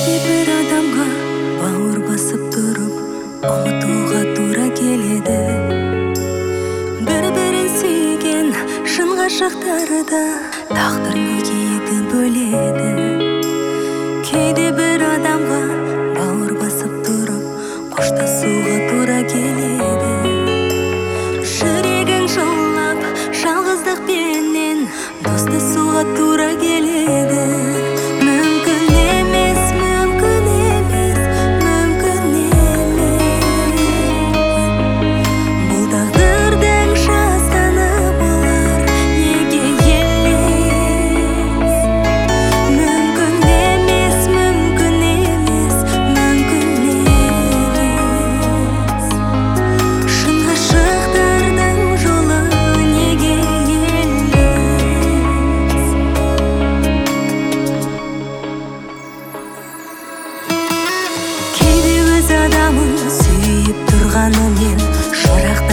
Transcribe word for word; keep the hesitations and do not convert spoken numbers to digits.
Кейде бір адамға бауыр басып тұрып ұмытуға тура келеді. Бір-бірін сүйген шын ғашықтарды тағдыр неге екі бөледі. Кейде бір адамға бауыр басып тұрып қоштасуға тура келеді. Жүрегің жылап жалғыздықпенен достасуға тура келеді. Мүмкін емес, мүмкін емес, мүмкін емес. Бұл тағдырдың жазғаны болар, неге елес. Мүмкін емес, мүмкін емес, мүмкін емес. Шын ғашықтардың жолы неге елес. Кейде өз адамын сүйіп тұрғанымен жырақта